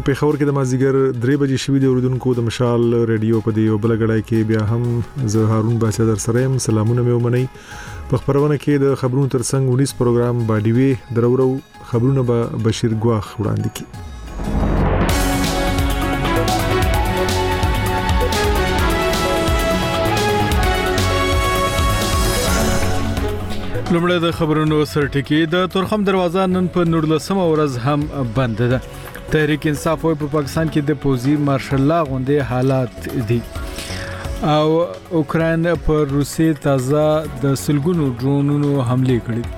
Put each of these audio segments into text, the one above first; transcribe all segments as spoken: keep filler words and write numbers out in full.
پیښور کې د مازیګر درې بجې شوې د اوریدونکو د مشال ریډیو په دی او بلګړای کې بیا هم زه هارون بچا در سره يم. سلامونه مې ومنئ. په خبرونه کې د خبرونو ترڅنګ ونیس پروګرام باډي وی درورو خبرونه به بشیر ګواخ وړاندې کړي. لومړی د خبرونو سرټکی. د تورخم دروازه نن په نورلسمه ورځ هم بند ده. تحریک انصاف په پاکستان کې د پوزي مارشل لا غونډه حالات دي او اوکرين پر روسي تازه د سلګونو ډرونونو حمله کړې.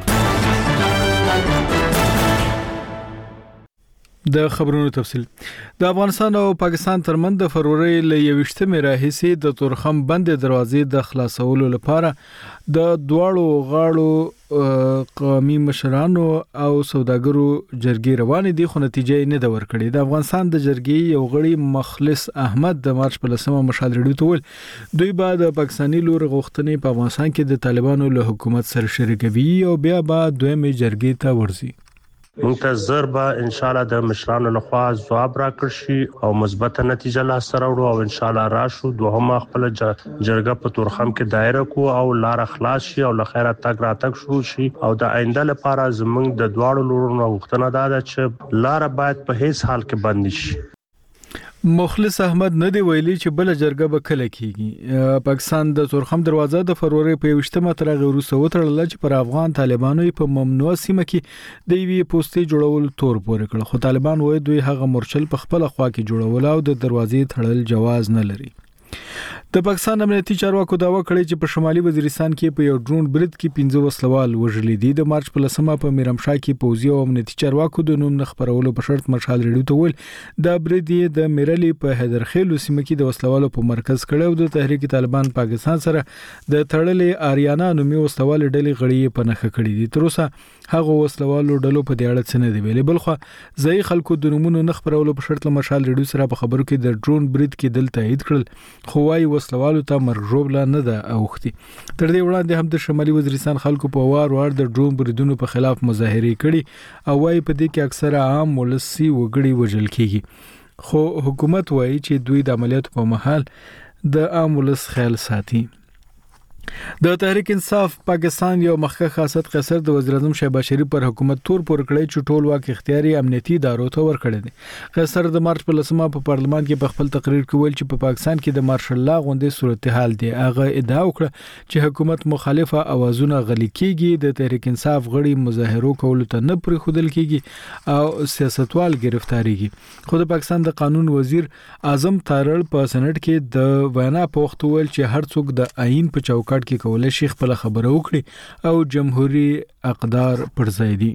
د خبرونو تفصیل. د افغانستان او پاکستان ترمن د فروری ل یوشتمه راهیسي د تورخم بند دروازې د خلاصولو لپاره د دواړو غاړو قومي مشرانو او سوداګرو جرګې روانې دي خو نتیجه نه د ورکړې. د افغانستان د جرګې یو غړي مخلص احمد د مارچ په لسمه مشال ریډیو ته ول دوی بعد پاکستاني لور غوښتنې په افغانستان کې د طالبانو له حکومت سره شریکوي او بیا به دویمه جرګې ته ورځي. منتظر به ان شاء الله د مشرانو لخوا ځواب راکړ شي او مثبت نتیجه لا سره وړو او ان شاء الله راشو دوهم خپل جرګه په تورخم کې دایره کو او لار خلاص شي او لخيره تک را تک شروع شي او د آینده لپاره زمونږ د دواړو لورونو غوښتنه ده چې لار باید په هیڅ حال کې بند شي. مخلص احمد نه دی ویلي چې بل جرګه به کله کیږي. پاکستان د تورخم دروازه د فروری په یوشتمه تر غوړو وترل چې پر افغان طالبانو په ممنوع سیمه کې د وی پوسټي جوړول تور پورې کړ خو طالبان وایي دوی هغه مرچل په خپل خوا کې جوړول او د دروازې تړل جواز نه لري. د پاکستان امنیتي چارواکو داوا کړی چې په شمالي وزیرستان کې په یو ډرون برید کې پنځه وسلوال وژل دي. د مارچ په لسمه په میرمشاه کې پوزي او امنیتي چارواکو د نوم خبرولو په شرط مشال ریډیو ته ول د برید د میرلی په حیدرخیل سیمه کې د وسلوالو په مرکز کړو. د تحریک طالبان پاکستان سره د تړلې آریانا نومي وسلوال ډلې غړي په نخښه کړې دي. تر اوسه هغه وسلوالو ډلو په دې اړه څه نه دی ویلي. بلخو ځای خلکو د نومونو نخبرولو په شرط مشال ریډیو سره په خبرو کې د ډرون برید کې دل تایید کړل خو وايي وسلوالو ته مرجوبله نه ده اوختي. تر دې وړاندې هم د شمالي وزیرستان خلکو په وار وار د ډرون بریدونو په خلاف مظاهره کړي او وايي په دې کې اکثره عام ولسی وګړي وژل کیږي خو حکومت وايي چې دوی د عملیاتو په مهال د عام ولس خیال ساتي. د تحریک انصاف پاکستان یو مخکښ خاصیت قصر د وزیر اعظم شهباز شریف پر حکومت تور پور کړی چې ټول واک اختیاري امنیتي ادارو ته ورکړی دي. قصر د مارچ په لسمه په پارلمان کې په خپل تقریر کې ویل چې په پاکستان کې د مارشل لا غونډې صورتحال دی. هغه ادعا وکړه چې حکومت مخالفه اوازونه غلي کیږي د تحریک انصاف غړي مظاهرو کولو ته نه پرې خودل کیږي او سیاستوال گرفتاریږي. خو د پاکستان د قانون وزیر اعظم تارړ په سېنات کې د وینا په وخت ویل چې هر څوک د آئین په چوکاټ کې کولای شي خپل خبره وکړي او جمهوریت اقدار پر ځای دي.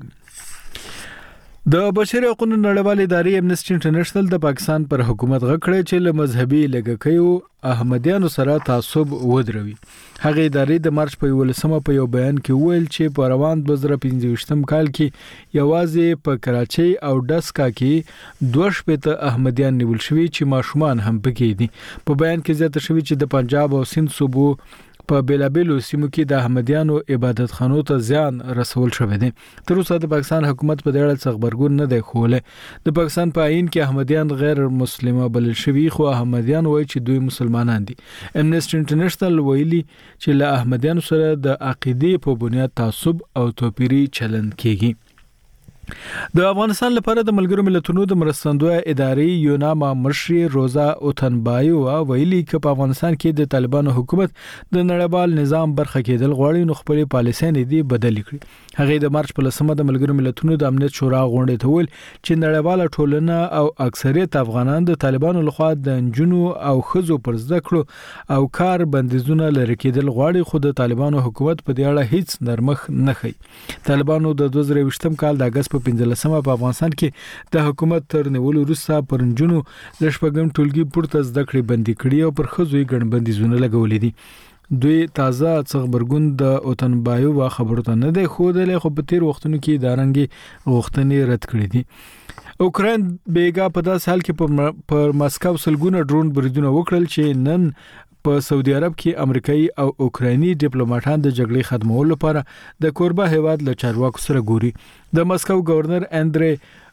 د بشري حقوقو نړیوالې ادارې امنیسټي انټرنیشنل د پاکستان پر حکومت غږ کړی چې له مذهبي لږکیو احمدیانو سره تعصب ودروي. هغه ادارې د مارچ په ولسمه په یو بیان کې ویل چې په روان دوه زره پنځه کال کې یوازې په کراچۍ او ډسکا کې دوه شپږ احمدیان نیول شوي چې ماشومان هم پکې دي. په بیان کې زیاته شوی چې د پنجاب او سند صوبو په بیلابیلو سیمو کې د احمدیانو عبادت خانو ته زیان رسول شوی دی. تر اوسه د پاکستان حکومت په دې اړه څه خبرګون نه دی خوله. د پاکستان په آئین کې احمدیان غیر مسلمه بلل شوی خو احمدیان وایي چې دوی مسلمانان دي. امنیسټي انټرنیشنل ویلي چې له احمدیانو سره د عقیدې په بنیاد تعصب او توپیری چلند کیږي. د افغانستان لپاره د ملګرو ملتونو د مرستندوی ادارې یوناما مشري روزا اوتنبایو ویلي چې په افغانستان کې د طالبانو حکومت د نړیوال نظام برخه کېدل غواړي نو خپل پالیسۍ نه دي بدل کړي. هغه د مارچ په لسمه د ملګرو ملتونو د امنیت شورا غونډې ته ویل چې نړیواله ټولنه او اکثریت افغانان د طالبانو لخوا د جنونو او خزو پر زده کړو او کار بندیزونه لري کېدل غواړي خو د طالبانو حکومت په دې اړه هیڅ نرمخ نه کوي. طالبانو د دوه زره یوولسم کال د اگست په پنځلسمه په افغانستان کې د حکومت تر نیولو وروسته پرنجونو د شپږم ټولګي پورته زده کړې بندي کړې او پر خزوی ګڼ بندیزونه لګولې دي. دوی تازه څخبرګون د اوتنبایو وا خبرو ته نه دی خودلې خو په تیر وختونو کې دارنګي غوښتنې رد کړې دي. اوکرين بیګا په داس حال کې پر ماسکو سلګونه ډرون بریدونه وکړل چې نن په سعودي عرب کې امریکایي او اوکرایني ډیپلوماټان د جګړې ختمولو لپاره د کوربه هیواد له چارواکو سره ګوري. د مسکو گورنر اندري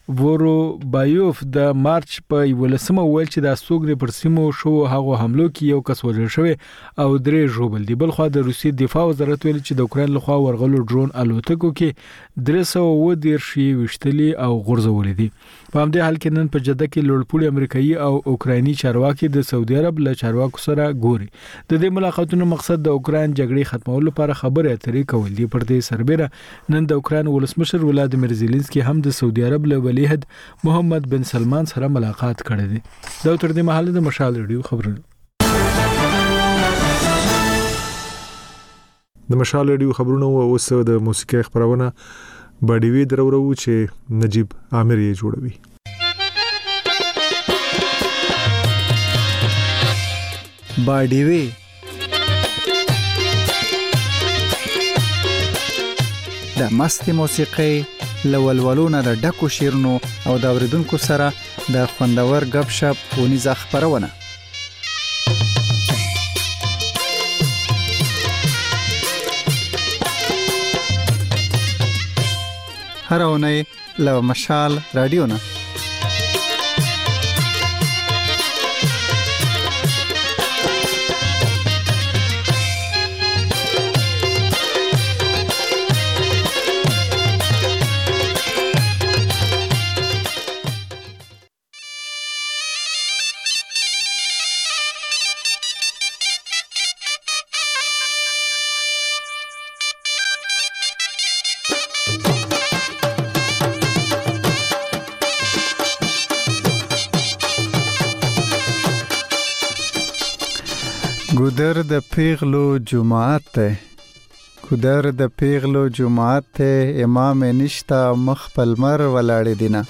وورو بایوف د مارچ په ولسمه ویل چې د سوګری پر سیمو شو هغه حملو کې یو کس وژل شوی او درې ژوبل دي. بل خو د روسي دفاع وزارت ویل چې د اوکرين لخوا ورغلو ډرون الوتکو کې درې سوه اووه دېرش وشتلي او غورځولې دي. په همدې حال کې نن په جده کې لوړپوړي امریکایي او اوکرایني چارواکي د سعودي عرب له چارواکو سره ګوري. د دې ملاقاتونو مقصد د اوکرين جګړې ختمولو لپاره خبرې اترې کول دي. پر دې سربېره نن د اوکرين ولسمشر ولادیمیر زيلنسکي هم د سعودي عرب له ولی عهد محمد بن سلمان سره ملاقات کړی دی. دا تر دې مهاله د مشال ریډیو خبرونه. د مشال ریډیو خبرونه او اوس د موسیقي خبرونه باډیوي درورو چې نجیب عامر یې جوړوي. باډیوي د مست موسیقي لولولونه د ډکو شیرونو او د اوریدونکو سره د خوندور غب شپ ونیزه خبرونه. هر اونۍ له مشال رادیو نه ګودر د پیغلو جماعت ته ګودر د پیغلو جماعت ته امام نشتا مخ پلمر ولاړ دینه.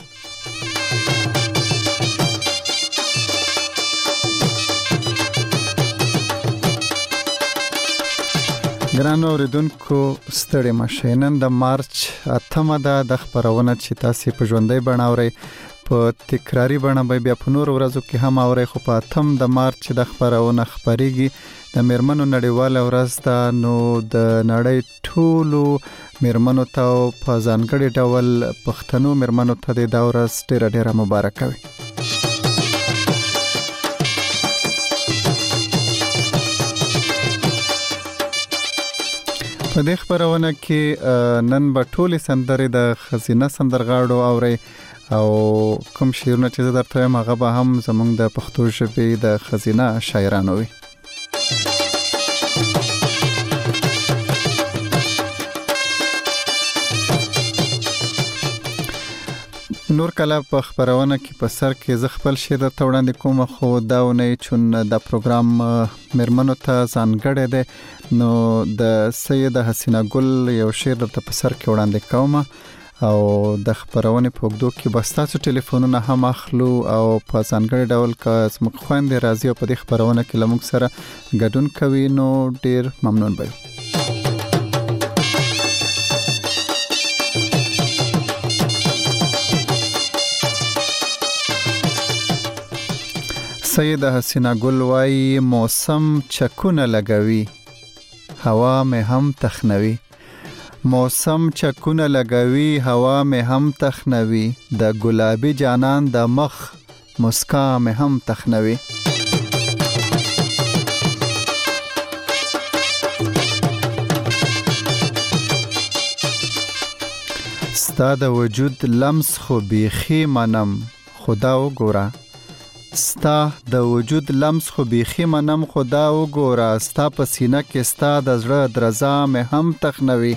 ګران اوریدونکو ستړي مشه. نن د مارچ اتمه ده د خبرونه چې تاسو په ژوندۍ بڼاوري په تکراری بڼه به بیا په نور ورځو کې هم اوري. خو په اتم د مارچ د خبرونه خبريږي د میرمنو نړیواله ورځ ده. نو د نړۍ ټولو میرمنو ته په ځانګړي ډول پښتنو میرمنو ته د دا ورځ ډیره ډیره مبارک وي. په دې خبرونه کې نن به ټولې سندرې د خزینه سندرغاړو اوري او کوم شعرونه چې زه درته وایم هغه به هم زموږ د پښتو ژبې د خزینه شاعرانو وي. نور کله په خبرونه کې په سر کې ز خپل شعر درته وړاندې کوم. خو دا ونه چون د پروګرام میرمنو ته ځانګړی دی نو د سید حسینه ګل یو شعر درته په سر کې وړاندې کوم او د خبرونه په وګړو کې بس تاسو ټلیفونونه هم اخلو او په ځانګړي ډول که زموږ خويندې راځي او په دې خبرونه کې لموږ سره ګډون کوي نو ډیر ممنون به. سید حسینه ګل وايي موسم چکونه لګوي هوا مې هم تخنوي. موسم چکونه لګوي هوا مې هم تخنوي. د ګلابي جانان د مخ مسکا مې هم تخنوي. ستا د وجود لمس خو بیخي منم خدا وګوره. ستا د وجود لمس خو بیخي منم خدا وګوره. ستا په سینه کې ستا د زړه درزا مې هم تخنوي.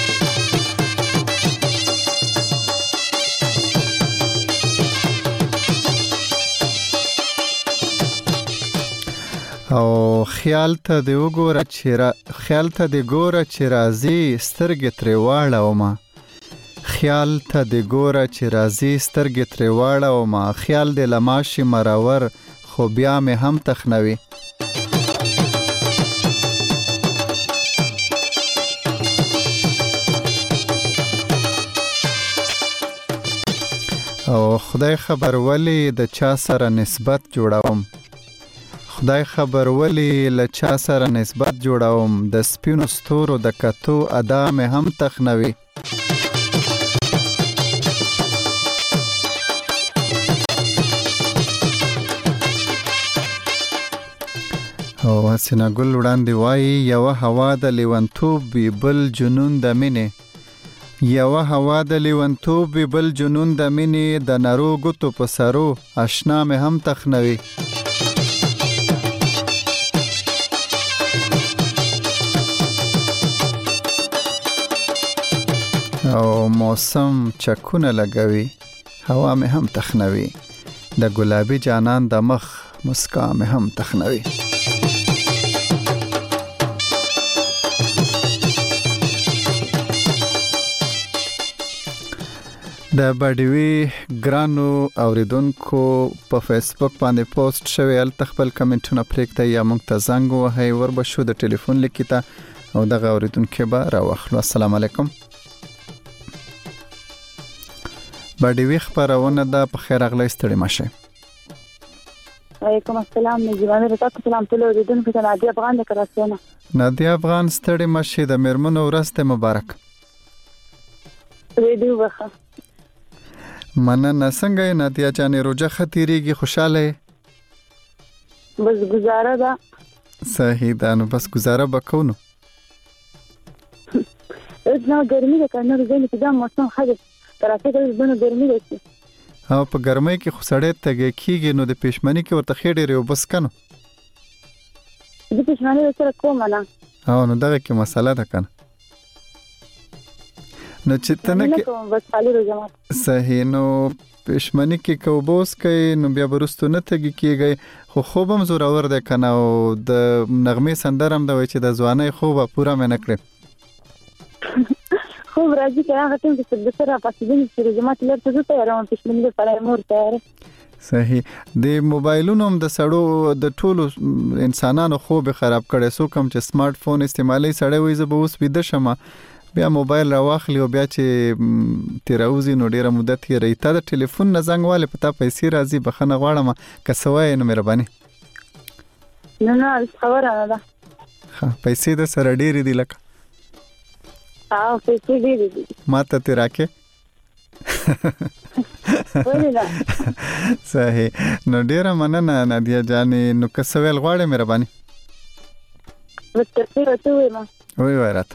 او خیال ته دی وګوره چې را خیال ته دی ګوره چې راځي سترګې ترې واړومه. خیال ته دی ګوره چې راځي سترګې ترې واړومه. خیال دی لماشي مرور خو بیا مې هم تخنوي. او خدای خبر ولی د چا سره نسبت جوړوم. خدای خبر ولی له چا سره نسبت جوړوم. د سپینو ستورو د کتو ادا مې هم تخنوي. او حسینه ګل وړاندې وایي یو هوا د لیونتوب بل جنون د مینې یو هوا د لیونتوب بل جنون د مینې د نرو ګوتو په سرو آشنا مې هم تخنوي او موسم چکونه لګوي هوا مې هم تخنوي د ګلابي جانان د مخ مسکا مې هم تخنوي د بډوي ګرانو اوریدونکو په فیسبوک باندې پوسټ شوی ال تخپل کمنټونه پریکته یا موږ ته زنګ وهي وربشو د ټلیفون لیکیته او دغه اوریدونکو به راوخلو. السلام علیکم. بډوي خبرونه ده په خیر اغلی ستړي مشه. وعلیکم السلام. نجیبانه راتاکو سلام ټول اوریدونکو ته نادیا افغان د کراسونه. نادیا افغان ستړي مشه د میرمنو ورځ ته مبارک. ریډیو وخه. مننه. څنګه نادیا جانې روزه ختیریږي خوشاله؟ بس گزاره ده. صحیح ده نو بس گزاره وکونو. اوس نو ګرمي ده کنه ورځې کې دا موسم خاص ترافیک د زونه ګرمي ده. او په ګرمۍ کې خو سړی تګ کیږي نو د پېشمنی کې ورته خېډې ریو بس کنو. د پېشمنی سره کوم نه. او نو دغه کې مسله ده کنه. نو چې تنه کې بس خالی روزمات. صحیح. نو پېشمنی کې کوبوس کوي نو بیا برستو نه تګ کیږي خو خوبم زور اور ده کنه او د نغمه سندرم د وای چې د ځواني خوبه پورا مې نکړي. خوب راځي که هغه ټیم چې د سره پاسېدل چې روزمات لرته زه تیارم پېشمنی لپاره مور تیار. صحیح. د موبایلونو هم د سړو د ټولو انسانانو خوب خراب کړي. سو کم چې سمارټ فون استعمالي سړی وي زه به اوس ویده شمه بیا موبایل راواخلی او بیا چې تیراوزی نو ډیره مدت یې ریته د ټلیفون نه زنګ والے پتا پیسې راځي بخنه غواړم که سوای نو مهرباني. نه نه خبره نه ده. ها پیسې د سره ډیرې دي لکه. ها پیسې ډیرې دي. ما ته تی راکې. صحیح. نو ډیره مننه نادیا جانې. نو که سوال غواړې مهرباني. بس ترڅو ته وایم. وای وای راته.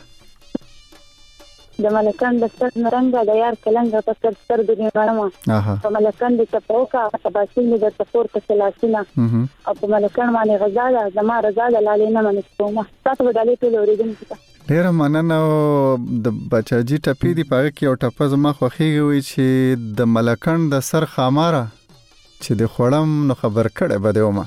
د ملکان د ستر نرنګ د یار کلنګ په ستر ستر د نیمه. اها. په ملکان د چپوکا په باسل د تفور په سلاسینه. او په ملکان باندې غزا ده زما رضا ده لالې نه منې کومه. تاسو بدلې ټول اوریدونکو ته ډیر مننه. د بچاجي ټپی دی پاره کې او ټپه زما خوخیږي وي چې د ملکان د سر خاماره چې د خړم نو خبر کړه بده ومه.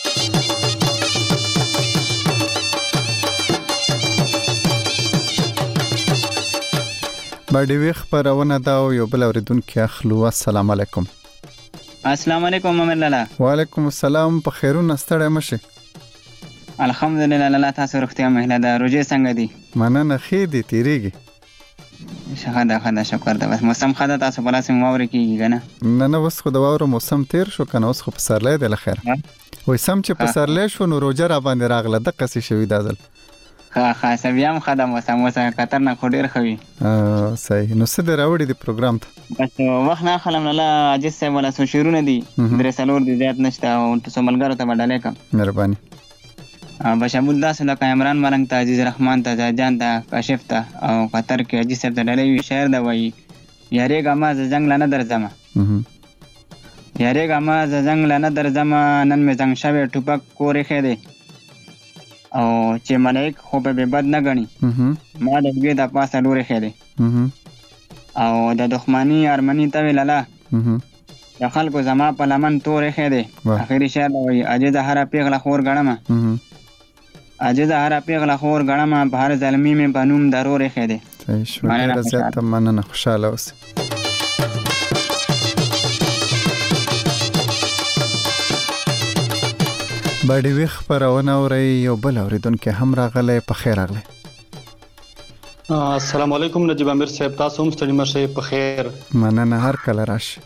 بډوي خبرونه دا یو بل اوریدونکو اخلو. السلام علیکم. السلام علیکم محمد لالا. وعلیکم السلام. په خیرونه ستړی مشه. الحمدلله لالا تاسو روغتیا مهله ده. روزه څنګه دي؟ مننه خې دي تیریږي. شهدا خدا شکر ده. بس موسم خدا تاسو په لاس مواور کیږي کنه. نه نه وس خو دا وره موسم تیر شو کنه اوس خو په سرلې ده لخر. وای سم چې په سرلې شو نو روزه را باندې راغله د قصې شوی دازل. ها خاصه بیا هم خدای موسم موسم خطرناک خو ډیر خوي. ا صحیح. نو څه دراوړي دی پروګرام ته؟ بس وخت نه خلم لالا عجز صاحب ولا سو شیرونه دي درې سلور دي زیات نشته او تاسو ملګرو ته وډالې کوم. مهرباني. بشمول داس د عمران ملنګ ته عزیز رحمان ته جان ته کاشف ته او قطر کې عجز صاحب ته ډالې شعر دا وایي یاره ګما ز جنگ لنه درځم. یاره ګما ز جنگ لنه درځم نن مې څنګه شوه ټوپک کورې خې دي او چې ملائک خو به بد نه غني. ما د دې د پاسه لوري خې دي او د دښمنی ارمنی ته ویلاله د خلکو زما په لمن تورې خې دي. اخري شعر وایي عجز هر پیغله خور غړم عجز هر پیغله خور غړم بهر ظلمي مې بنوم ضروري خې دي. صحیح شو. ډیر زیات مننه. خوشاله اوسئ. بډوي خبرونه اوري یو بل اوریدونکو هم راغله. په خیر راغله. السلام علیکم نجیب امیر صاحب. تاسو هم ستړي مشه. په خیر. مننه. هر کله راشي.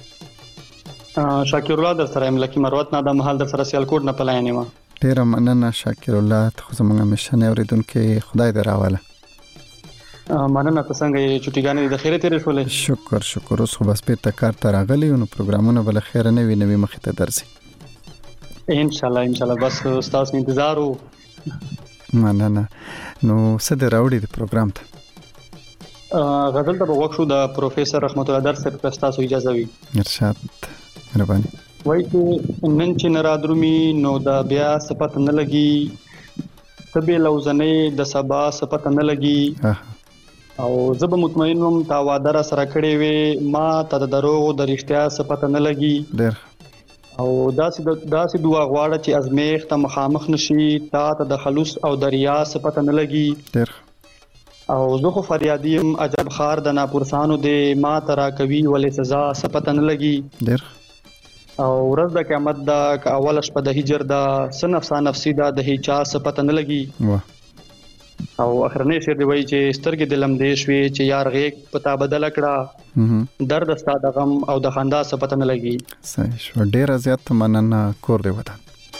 شاکر الله در سره ملکی مروت نه د محل در سره سیالکوټ نه پلاینې ما. ډیر مننه شاکر الله. ته زموږ مشنه اوریدونکو خدای دې راواله. مننه. تاسو څنګه یې چټیګانې د خیره تیرې شولې؟ شکر شکر. اوس خو بس په تکار تر راغلی نو پروګرامونه بل خیر نه وي نوې مخې ته درځي. ان شاء الله ان شاء الله بس تاسو انتظار وو. مننه. نو څه د راوړي د پروګرام ته؟ غزل ته وګ شو د پروفیسور رحمت الله در صاحب تاسو اجازه وي. ارشاد مهرباني. وای چې نن چې نرادرومي نو دا بیا صفت نه لګي تبه لوزنې د سبا صفت نه لګي او زب مطمئنم تا وعده را سره کړې وي ما ته د دروغ د رښتیا صفت نه لګي ډېر او داسې داسې دعا غواړه چې ازمیخ ته مخامخ نشي تا ته د خلوص او د ریا صفت نه لګي ډېر او زه خو فریادیم عجب خار د ناپرسانو دې ما ترا کوي ولې سزا صفت نه لګي ډېر او ورځ د قیامت دا ک اول شپه د هجر دا سنفسا نفسي دا د هیچا صفت نه لګي واه او اخرنی شعر دی وای چې سترګې دلم دې شوي چې یار غیږ پتا بدل کړه درد ستا د غم او د خندا صفت نه لګي. صحیح شو. ډېر زیات مننه کور دی وطن.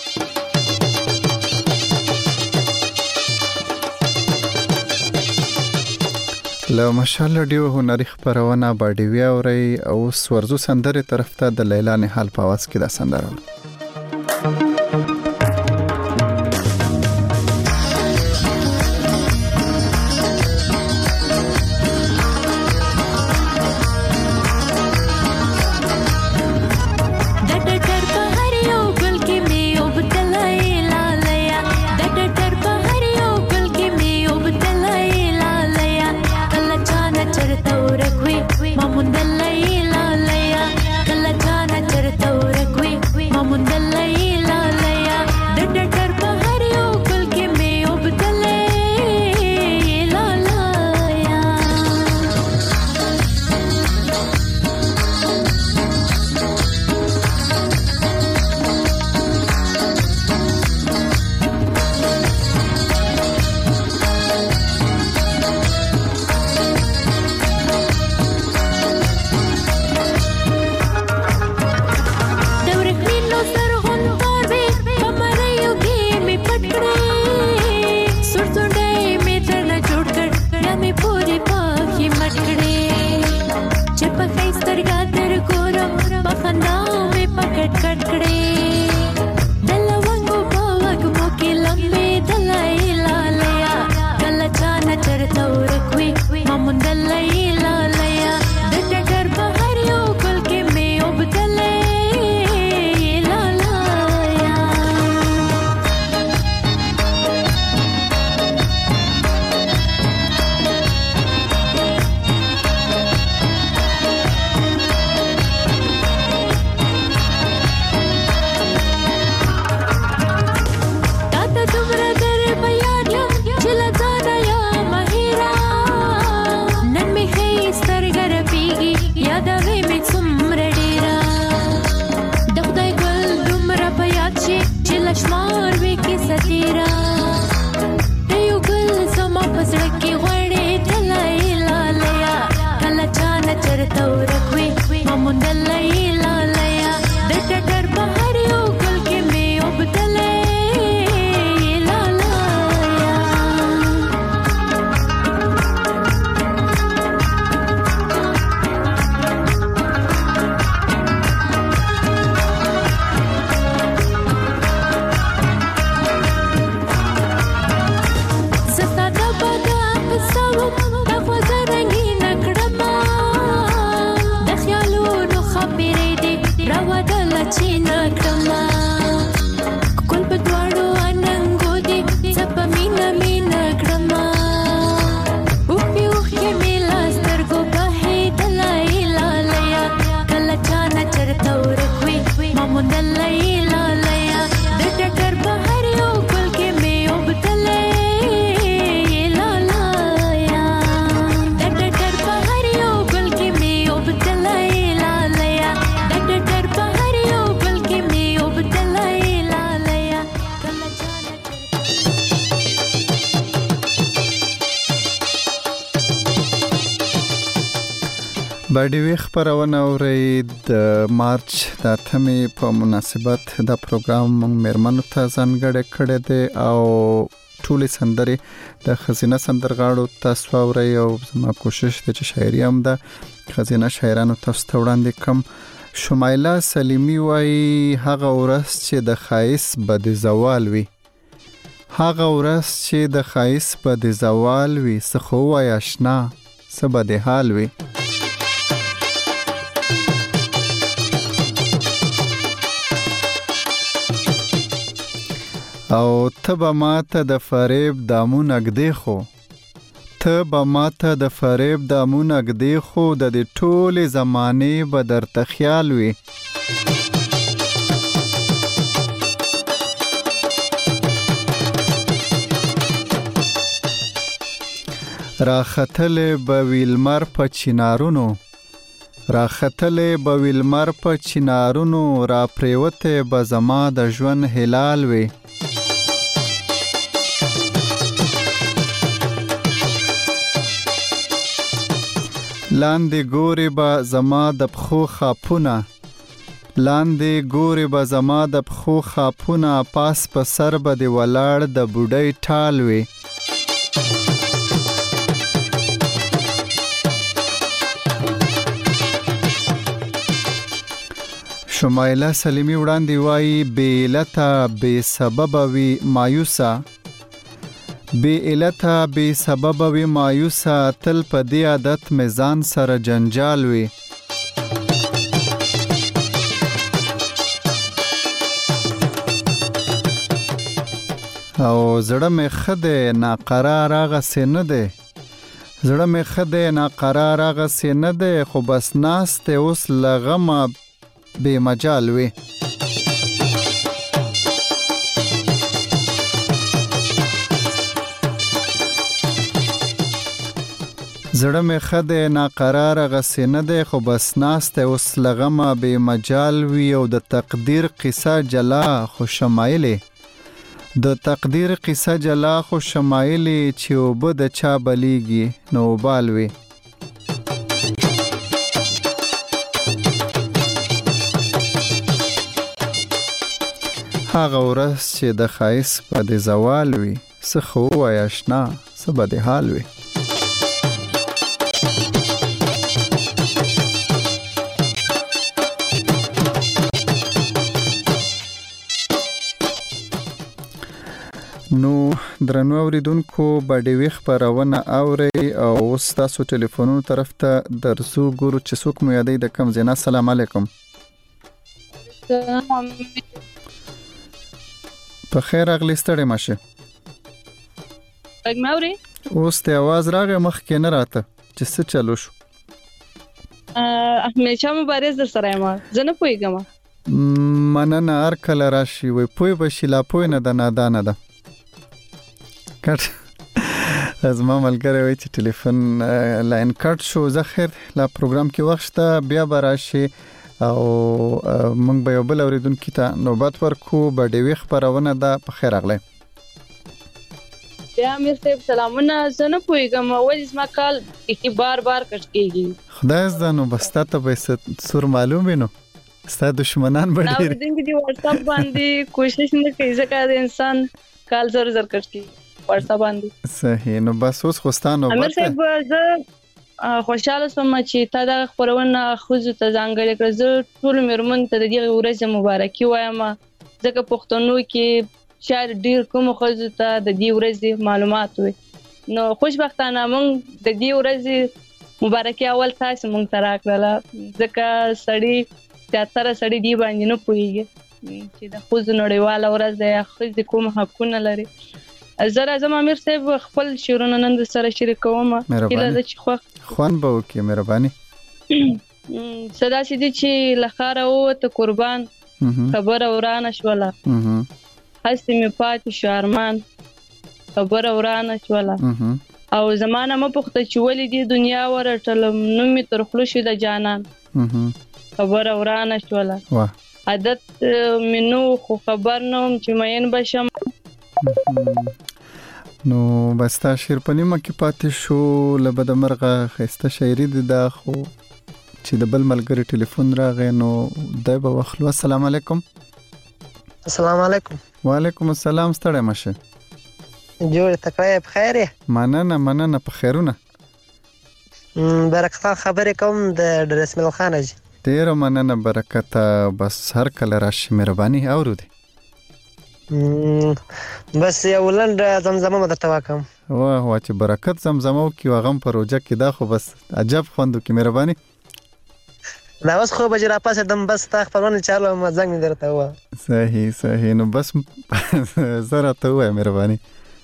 له مشال رادیو هنري خبرونه باډیوي اوري او سورزو سندره طرف ته د لیلا نهال په आवाज کې دا سندره باډیوي خبرونه اوري د مارچ د اتمې په مناسبت دا پروګرام مېرمنو ته ځانګړی کړی دی او ټولې سندرې د خزینه سندرغاړو تاسو اوري او زما کوشش دی چې شاعري هم د خزینه شاعرانو تاسو ته وړاندې کوم. شمایله سلیمی وایي هغه ورځ چې د خایس به د زوال وي، هغه ورځ چې د خایس به د زوال وي، څه خو وایه اشنا څه به د حال وي. او ته به ماته د فریب دامونه ږدې خو ته به ماته د فریب دامونه ږدې خو د دې ټولې زمانې به درته خیال وي. راختلې به وي لمر په چنارونو، راختلې به وي لمر په چنارونو، را پریوتې به زما د ژوند هلال وي. لاندې ګورې به زما د پښو خاپونه، لاندې ګورې به زما د پښو خاپونه، پاس په سر به د ولاړ د بوډۍ ټال وي. شمایله سلیمی وړاندې وایي بې علته بې سببه وي مایوسه، بې علته بې سببه وي مایوسه، تل په دې عادت مې ځان سره جنجال وي. او زړه مې ښه دی ناقرار هغسې نه دی، زړه مې ښه دی ناقرار هغسې نه دی، خو بس ناست دی اوس له غمه بې مجال وي. زړه مې ښه دی ناقرار هغسې نه دی، خو بس ناست دی اوس له غمه بې مجال وي. او د تقدیر قصه جلا خو شمایلې، د تقدیر قصه جلا خو شمایلې، چې اوبه د چا بلیږي نو وبال وي. هغه ورځ چې د خایس به د زوال وي، څه خو وایه اشنا څه به د حال وي. نو درنو اوریدونکو باډیوي خبرونه اوري او اوس تاسو ټلیفونونو طرف ته درځو، ګورو چې څوک مو یادې د کم ځای نه. السلام علیکم. په خیر اغلی ستړی ماشه اګماوري اوس ته आवाज راغی مخکې نه راته چې څه چلو شو. همیشه مبارز در سره ما زنه پویګم مننه هر کله راشي وي پوی بشي لا پوی نه د نادانه ده کټ از ما ملګری وای چې ټلیفون لاین کټ شو. زه خیر لا پروګرام کې وخت شته بیا براشي او موږ به یو بل اوریدونکو ته نوبت ورکو. باډیوي خبرونه ده په خیر اغلی. بیا امیر صاحب سلامونه. زه نه پوهېږم ولې زما کال کې بار بار کټ کېږي. خدای زده نو بس تا ته به سور معلوم وي نو ستا دشمنان به ډېر اورېدونکي دې وټساپ باندې کوشش نه کوي ځکه د انسان کال زر زر کټ کېږي وټساپ باندې. صحیح نو بس اوس خو ستا نوبت امیر صاحب زه خوشاله سوم چې تا دا خبرونه ښځو ته ځانګړې کړه. زه ټولو مېرمنو ته د دې ورځې مبارکي وایم ځکه پښتنو کې شاید ډېر کومو ښځو ته د دې ورځې معلومات وي. نو خوشبختانه موږ د دې ورځې مبارکي اول تاسو موږ ته راکړله ځکه سړي زیاتره سړي دې باندې نه پوهېږي چې د ښځو نړیواله ورځ ده یا ښځې کوم حقونه لري. زه راځم امیر صاحب خپل شعرونه نن د سره شریکوم. هیله ده چې خوښ خوند به وکړي. مهرباني. څه داسې دي چې له ښاره ووته قربان خبره ورانه شوله هسې مې پاتې شو ارمان خبره ورانه شوله او زما نه مه پوښته چې ولې دې دنیا ورټلم نوم مې تر خولو شو د جانان خبره ورانه شوله عادت مې نو خو خبر نه وم چې مین به شم. نو بس تا شعر په نیمه کې پاتې شو له بده مرغه ښایسته شاعري دي دا خو چې د بل ملګري ټلیفون راغی نو دی به واخلو. السلام علیکم. السلام علیکم. وعلیکم السلام. ستړی مشه جوړ تکړه په خیر یې. مننه مننه په خیرونه. برکت خان خبرې کوم د رسمل خان اجي. ډیر مننه برکت. بس هر کله راشي مهرباني اورو دي. بس یو لنډ زمزمه درته وکم. واه وا چې برکت زمزمه وکي واغم پروژه کې دا خو بس عجب خوندو کې مهرباني. دا اوس خو بجرا پاسه دم بس تا خپلونه چالو ما زنګ درته و. صحیح صحیح نو بس زره ته وای مهرباني.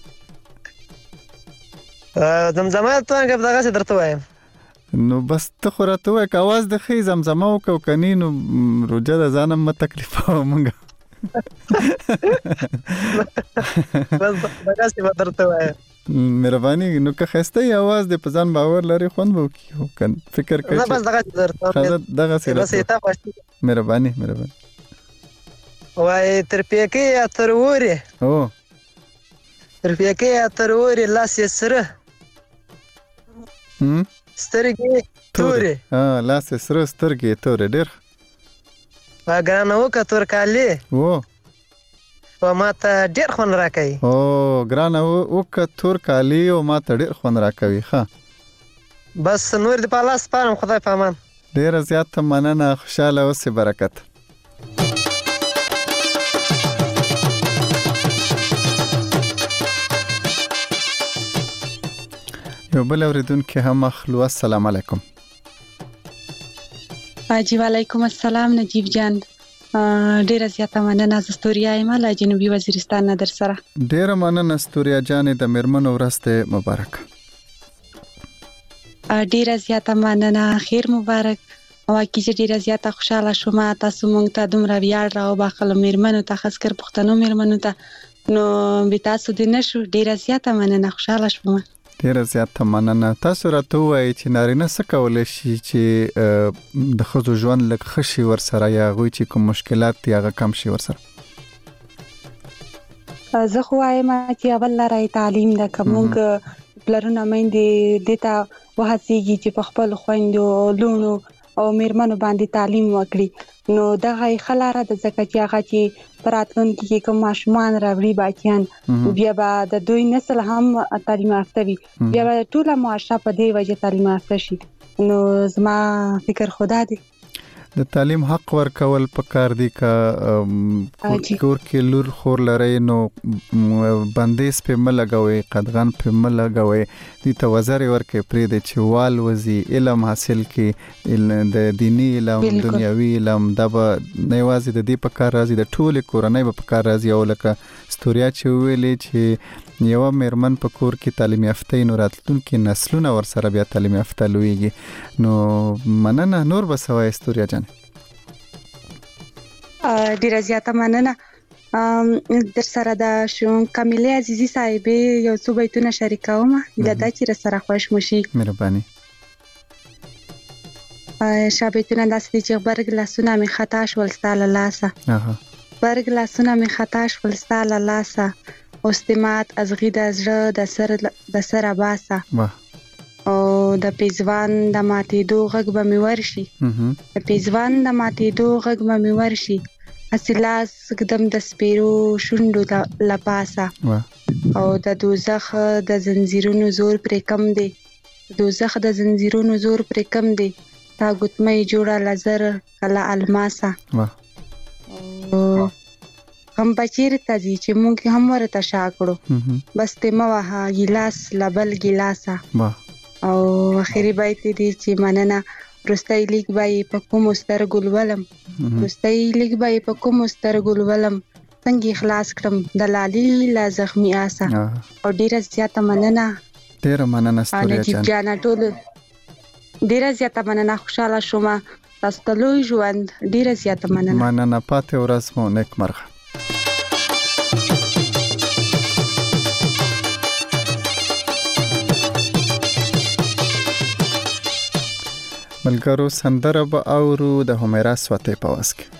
زمزمه ته هغه دغه درته وایم. نو بس ته خو راته وای که आवाज د خې زمزمه وکاو کني نو روجه د ځانم ما تکلیف مونږه. بس دغه څه درته وایم. مهرباني نو که خسته ای आवाज د پزان باور لري خوند وو کی کن فکر کوي. نه بس دغه درته دغه څه بس ته خوښ. مهرباني مهرباني. وای تر پیکې تر ووري. او تر پیکې تر ووري لاس یې سره. هم سترګې تورې. ها لاس سره سترګې تورې ډېر. واګرانه وکړه تور کالي. و او ما ته ډېر خوند راکوي. او ګرانه وکړه تور کالي او ما ته ډېر خوند راکوي. ښه بس نور دې په لاس سپارم. خدای په امان. ډېره زیاته مننه. خوشحاله اوسې برکت. یو بل اوریدونکي هم اخلو. السلام علیکم. اجي وعلیکم السلام نجیب جان. ډیره زیاته مننه. ز استوریا یم له جنوبي وزیرستان نه در سره. ډیره مننه استوریا جان. د میرمنو ورځ ته مبارک. ډیره زیاته مننه. خیر مبارک. او کیږي ډیره زیاته خوشاله شوم تاسو مونږ ته دومره ویاړ راو باخله میرمنو ته خاص کر پښتنو میرمنو ته نو به تاسو د نشو ډیره زیاته مننه. خوشاله شوم. ډیره زیاته مننه. تاسو راته وایي چې نارینه څه کولای شي چې د ښځو ژوند لږ ښه شي ورسره یا هغوی چې کوم مشکلات دي هغه کم شي ورسره؟ زه خو وایم چې اول لاره تعلیم ده. که موږ پلرونه میندې دې ته وهڅېږي چې په خپلو خویندو لوڼو او میرمنو باندې تعلیم وکړي نو دغه ښه لاره ده. ځکه چې هغه چې په راتلونکي کې کوم ماشومان راوړي بچیان بیا به د دوی نسل هم تعلیم یافته وي. بیا به ټوله معاشره په دې وجه تعلیم یافته شي. نو زما فکر خدا دی د تعلیم حق ورکول پکار دي. که کور کې لور خور لري نو بندیز په ملګوي قدغن په ملګوي دي ته وزر ورکې پرې د چوال وزي علم حاصل کې د دینی علم دنیوي علم د نه وازي د دې پکار راځي د ټوله کورنۍ په پکار راځي. او لکه استوریا چې ویلې چې یو میرمن په کور کې تعلیم یافته نو راتلونکي نسلونه ورسره بیا تعلیم یافته لويږي. نو مننه. نور بسوي استوریا جان. ډیره زیاته مننه. در سره د شون کامله عزیزی صاحبې یو څو بیتونه شریکوم لدا چې سره خوش مشي. مهرباني. شابهتونه داسې چې برګ لاسونه می خطا شول ستاله لاسه. اها برګ لاسونه می خطا شول ستاله لاسه. استمات از غید از زړه د سر د سر باسه. واه او د پیزوان د ماتې دو غږ به می ورشي. د پیزوان د ماتې دو غږ به می ورشي. اسلاس قدم د سپیرو شوندو لپاسه. او د دوزخ د زنجیرونو زور پر کم دی. دوزخ د زنجیرونو زور پر کم دی. تا ګوتمې جوړه لزر کله الماسه. او هم بچیر ته دي چې مونږ هم ورته شاکړو بس ته موه ګلاس لبل ګلاسه. او اخیری بیت دي چې مننه رستای لیک بای په کوم سترګل ولم. رستای لیک بای په کوم سترګل ولم. څنګه اخلاص کړم د لالي لا زخمی آسه. او ډیره زیاته مننه. ډیره مننه استوریا جان. جانا ټول ډیره زیاته مننه. خوشاله شوم. تاسو ته لوی ژوند. ډیره زیاته مننه. مننه. پاتې ورځ مو نیک مرغه. ملګرو سندره به اورو د همیرا سواتې په واس کې.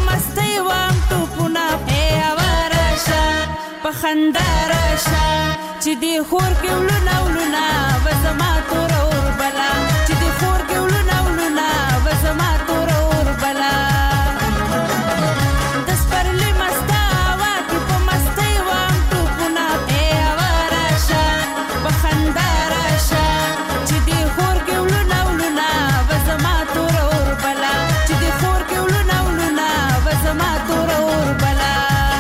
خندارشا چې دی خور کې ولونه ولونه وزما تور اور بلا چې دی خور کې ولونه ولونه وزما تور اور بلا د سپرلی مستا وا کې په مستی وام ټوپونه ای ورشه په خندا راشه چې دی خور کې ولونه ولونه وزما تور اور بلا چې دی خور کې ولونه ولونه وزما تور اور بلا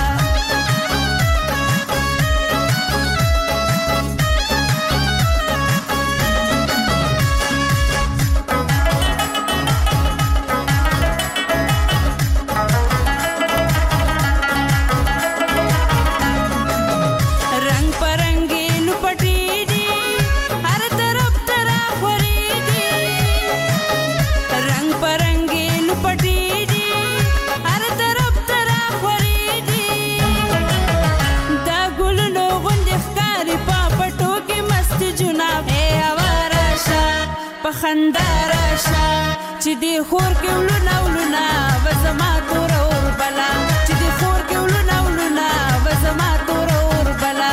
خندا راشه چې دی خور کې ولونه ولونه وزما تور اور بلا چې دی خور کې ولونه ولونه وزما تور اور بلا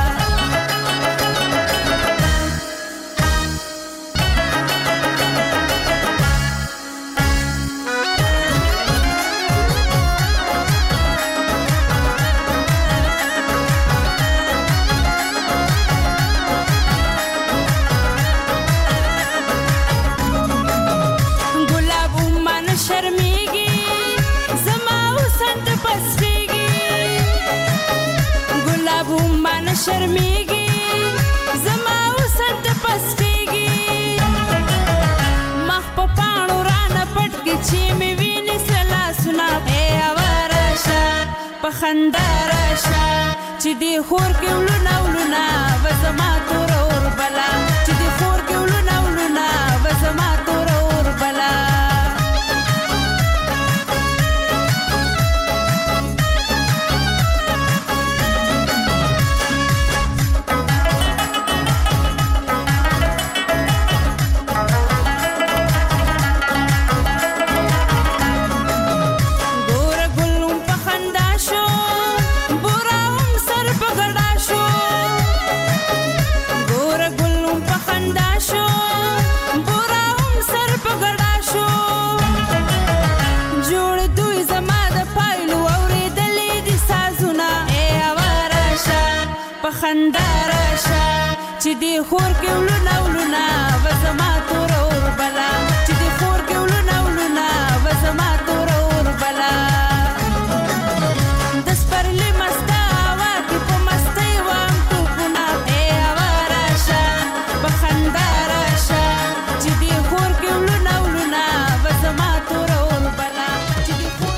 شرمیږي زما وسنت پسکیږي مخ په پاڼو رانه پټ کې چې مې ویني سلا سنا ای ورشه په خندا راشه چې دی خور کې ولونه ولونه وزما تور اور بلا چې دی خور کې ولونه ولونه وزما تور اور بلا خندا راشه چې دی خور کې ولونه ولونه وزما تور اور بلا چې دی خور کې ولونه ولونه وزما تور اور بلا د سپرلی مستا وا کې په مستی وام ټوپونه ای ورشه په خندا راشه چې دی خور کې ولونه ولونه وزما تور اور بلا چې دی خور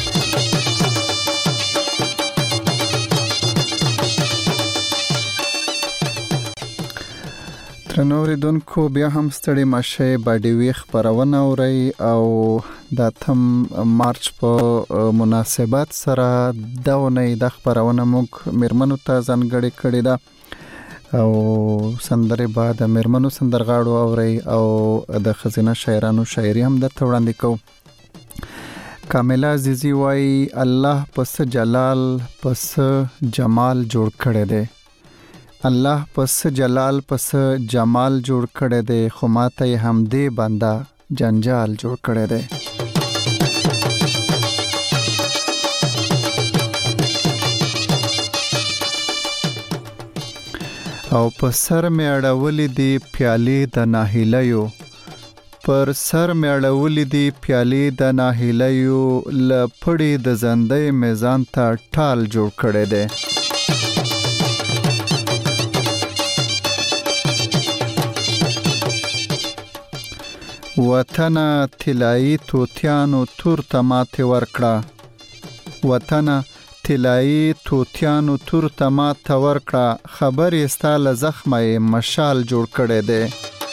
ترنوریدونکو بیا هم ستړي مشه باډي وی خبرونه اوري او د اتم مارچ په مناسبت سره دونه د خبرونه موږ مرمنو ته ځانګړي کړی دا او سندره بعد مرمنو سندرغاړو اوري او د خزینه شاعرانو شاعري هم د توړاندې کو کامله عزیزی وای الله پس جلال پس جمال جوړ کړی دی الله پس جلال پس جمال جوړ کړی دی خو ماته هم دې بندا جنجال جوړ کړی دی او په سر مې اړولې دی پیالې د ناهیلیو پر سر مې اړولې دی پیالې د ناهیلیو لپړې د زندې میزان ته ټال جوړ کړی دی وطن تلایی توتیانو تور تماته ورکړه وطن تلایی توتیانو تور تماته ورکړه خبر یې ستاله زخمه مشال جوړ کړی دی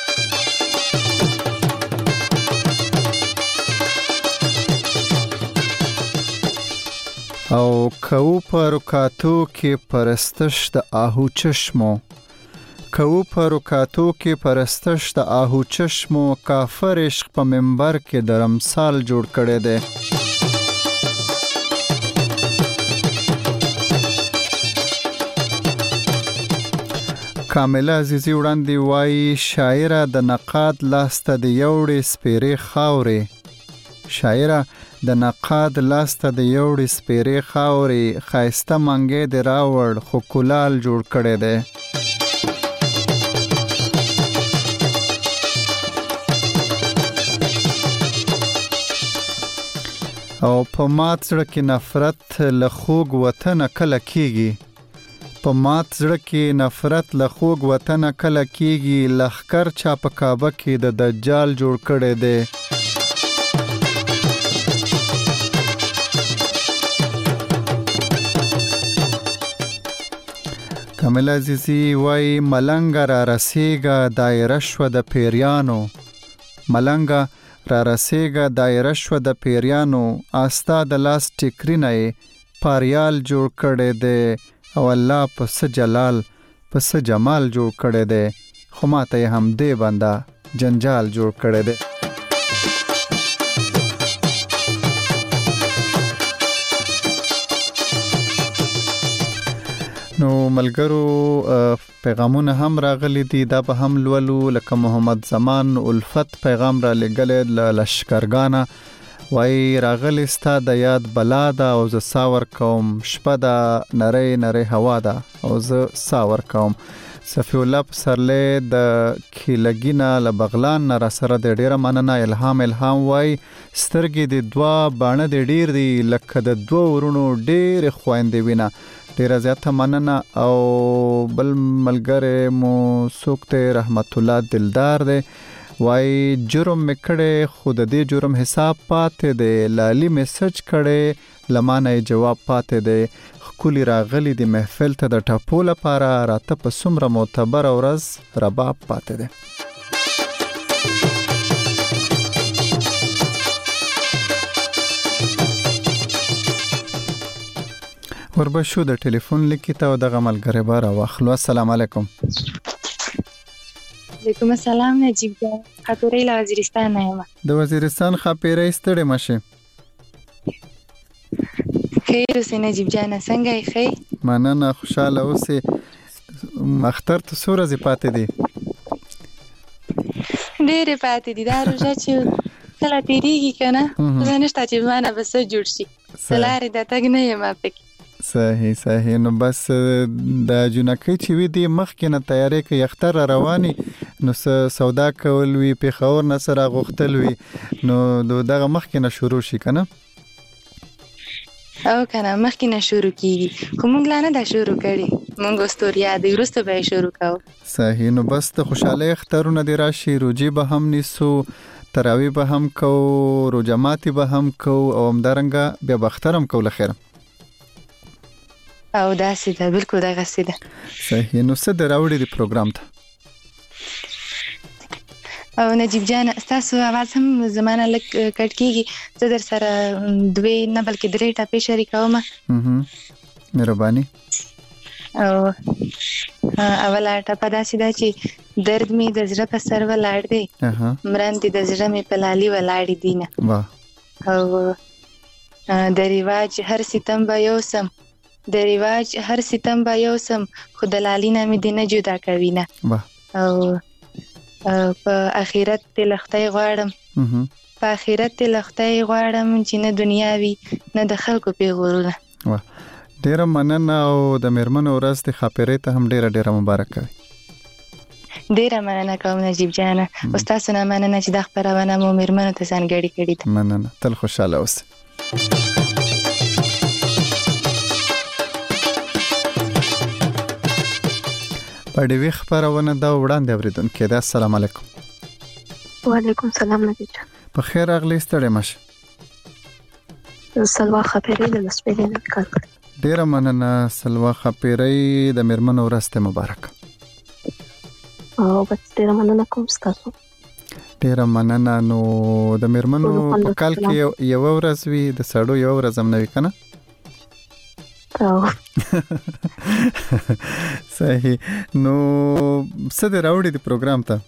او کو پر کاتو کې پرستش د آهو چشمو کو پر کاتو کې پرستش د آهو چشمو کافر عشق په منبر کې درمسال جوړ کړی دی کامله عزیزی وړاندې وایي شاعره د نقاد لاسته د یوړې سپیرې خاورې شاعره د نقاد لاسته د یوړې سپیرې خاورې خایسته منګې د راوړ خو کولال جوړ کړی دی او په مات زړه کې نفرت له خوږ وطن کله کیږي په مات زړه کې نفرت له خوږ وطن کله کیږي لخر چا په کعبه کې د دجال جوړ کړي دی کامل عزیزی وای ملنګ را رسیږه دایره شو د پیریانو ملنګ را رسیږه دایره شو د پیریانو آستا د لاس ټیکرینه پاریال جوړ کړي دی او الله پس جلال پس جمال جوړ کړي دی خو ماته هم دې بندا جنجال جوړ کړي دی نو ملګرو پیغامونه هم راغلي دي دا به هم لولو لکه محمد زمان الفت پیغام را لګل لشکرګانا وای راغلی ستا د یاد بلاده او ز ساور کوم شپه د نری نری هوا ده او ز ساور کوم صفی الله پسرله د کیلګینا لبغلان را سره د ډیره مننه الهام الهام وای سترګې د دوا باڼه د ډیر دی لکه د دوه ورونو ډیر خويندې وینا ډیره زیاته مننه او بل ملګری مو سوکته رحمت الله دلدار دی وای جرم میکړه خود دې جرم حساب پاتې دی لالی میسج کړي لمانه جواب پاتې دی خولي راغلي د محفل ته د ټاپو لپاره راته په سمره معتبر ورځ رباب پاتې دی وربشو د ټلیفون لیکته او د غملګری بار واخلو السلام علیکم علیکم السلام نجیب جان خاطرې له وزیرستان یم د وزیرستان خاطرې ستړي مشه خیر اوسې نجیب جان څنګه یې خیر مننه خوشاله اوسې اختر ته څو ورځې پاتې دي ډېرې پاتې دي دا روژه چې کله تېرېږي که نه زه نشته چې زمانه به څه جوړ شي د لارې د تګ نه یم پکې صحیح صحیح نو بس د جنکۍ چې وي دی مخکې نه تیارې کوي اختر را رواني نو سودا کول وي پیښور نه سره غوښتل وي نو دغه مخکې نه شروع شي که نه او کنه مخکې نه شروع کیږي خو موږ لا نه دا شروع کړي موږ استوریا د وروسته به شروع کوو صحیح نو بس ته خوشاله اخترونه دی راشي روجي به هم نیسو تراوی به هم کو روجماتي به هم کو او همدارنګه بیا بخترم کو لخير او دا سیده بالکل دا غسیده صحیح نو څه دراوړي دی پروګرام ته او نجیب جان تاسو आवाज هم زمانه لک کټ کیږي زه در سره دوی نه بلکې درې ټاپې شریکوم مهرباني او اوله ټاپه دا سیده چې درد می د زړه په سر ولاړ دی مرندې د زړه می په لالي ولاړ دي نه واه او د ریواج هر ستم به یو سم د ریواج هر ستم به یو سم خو د لالي نه مې نه جدا کوي نه او په اخرت ته لختای غواړم په اخرت ته لختای غواړم چې نه دنیا وي نه د خلکو پیغورونه واه ډیره مننه او د میرمنو ورځ د خاطرې ته هم ډیره ډیره مبارک وي ډیره مننه کوم نجیب جان او تاسو نه مننه چې د خبرونه مو میرمنو ته ځانګړي کړی دي مننه تل خوشاله اوسئ پړې وی خبرونه دا وړاندې اوریدونکو دا السلام علیکم وعلیکم السلام نجیب جان په خیر اغلی ستړي مشه سلوا خبرې د سپېلې نه کار ډیره مننه سلوا خبرې د میرمنو ورځ مبارک او بس ډیره مننه کوم تاسو ډیره مننه نو د میرمنو په کال کې یو ورځ وی د سړو یو ورځ هم نه وی کنه صحیح نو څه د راوړي د پروګرام ته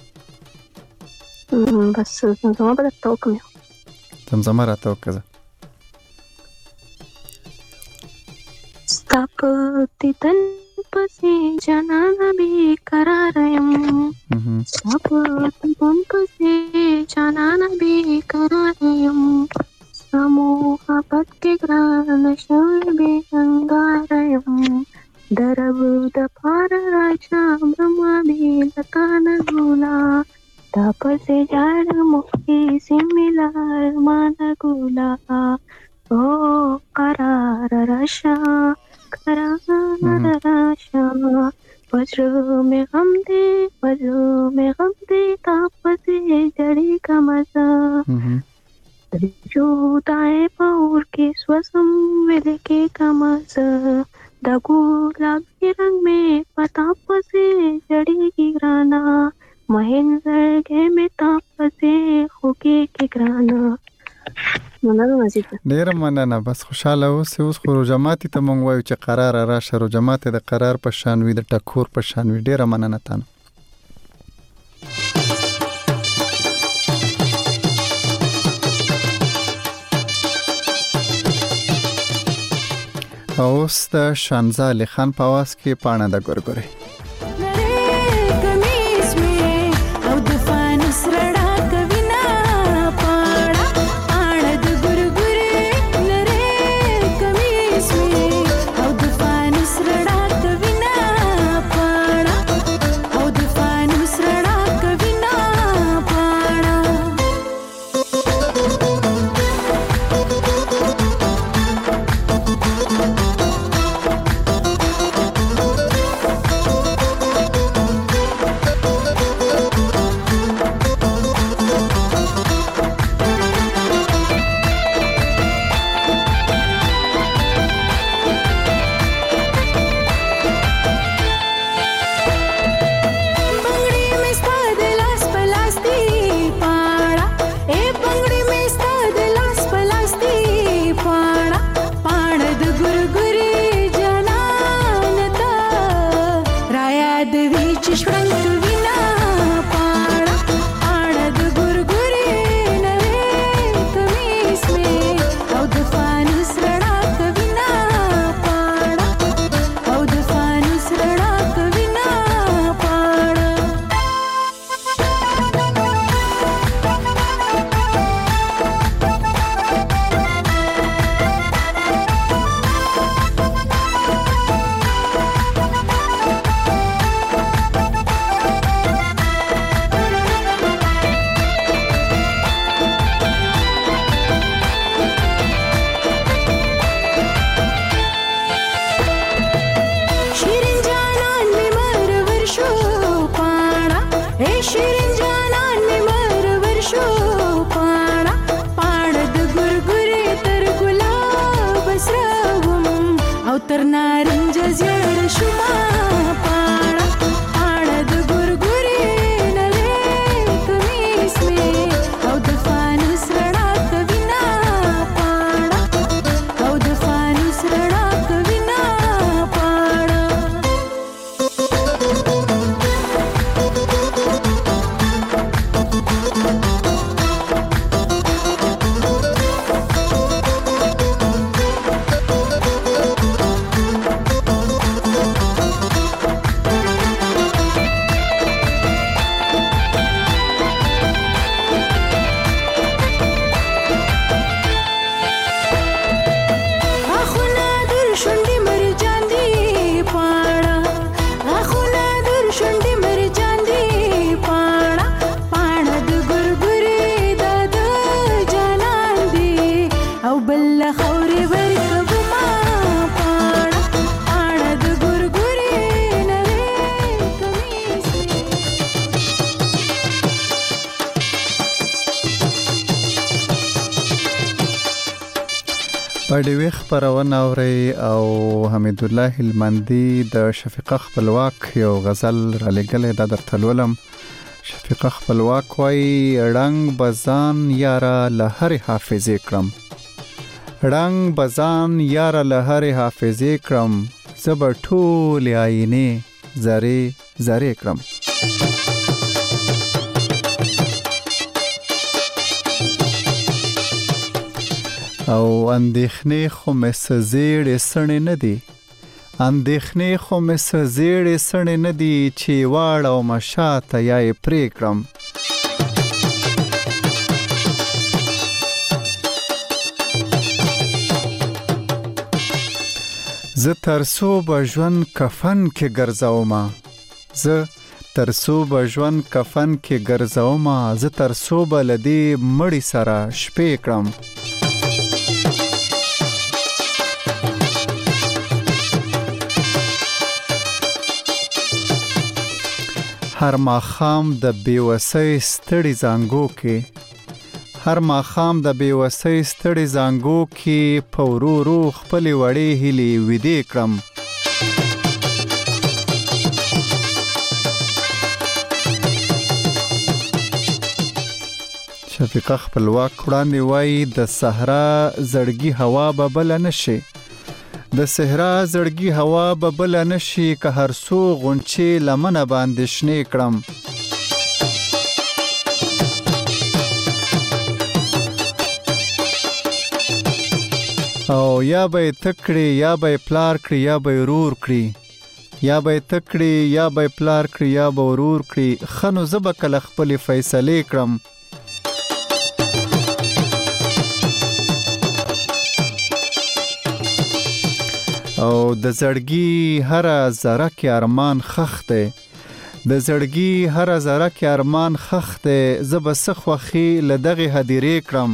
بس زما به توکم زما راته وکړه ستاپ تیتن پسې جانانه بې قرار یم ستا په غم پسې جانانه بې قرار یم ستا محبت کې ګرانه شوې بې انګاره یم د رب دپاره راشه مړمه بې له تا نه ګولا تا پسې جاړه مخکې سمې لار ما نه ګولا او قرار راشه قرار راشه پزړه مې غم دی پزړه مې غم دی تا پسې جړېږم زه د جدای په اور کې سوځم ویلې کېږم زه د ګلابي رنګ مې په تا پسې جړېږي ګرانه مهین زړګی مې تا پسې خوږېږي ګرانه. ډیره مننه. بس خوشاله اوسې. اوس خو روژه ماتي ته مونږ وایو چې قرار راشه. روژه ماتي د قرار په شان وي، د ټکور په شان وي. ډیره مننه تانه. اوس د شانزالي خان په आवाज کې پاڼه د ګورګوري. پډوي خبرونه اوري او حمید الله هلمندي د شفیقه خپلواک یو غزل را لګلې د درتلولم. شفیقه خپلواک وای رنگ بزان یارا لهر حافظه کرم، رنگ بزان یارا لهر حافظه کرم، زبر ټول آینه زری زری کرم. او اندېخنې خو مې سزیړې سڼې نه دي، اندېښنې خو مې څه زیړې سڼې نه دي چې واړوم شاته یا یې پرې کړم. زه تر څو به ژوند کفن کې ګرځومه، زه تر څو به ژوند کفن کې ګرځومه، زه تر څو به له دې مړي سره شپې کړم. هر ماښام د بېوسۍ ستړي زانګو کې، هر ماښام د بېوسۍ ستړي زانګو کې په ورو ورو خپلې وړې هیلې ویدې کړم. شفیقه خپلواک وړاندې وایي د صحرا زړګي هوا به بله نه شي، د صحرا زړګي هوا به بله نه شي که هر څو غونچې لمنه باندې شنې کړم. او یا به یې ته کړې یا به یې پلار کړي یا به یې ورور کړي، یا به یې ته کړې یا به یې پلار کړي یا به ورور کړي. ښه نو زه به کله خپلې فیصلې کړم. او د زړګي هره ذره کې ارمان خښ دی، د زړګي هره ذره کې ارمان خښ دی. زه به څه خوښي له دغې هدیرې کړم.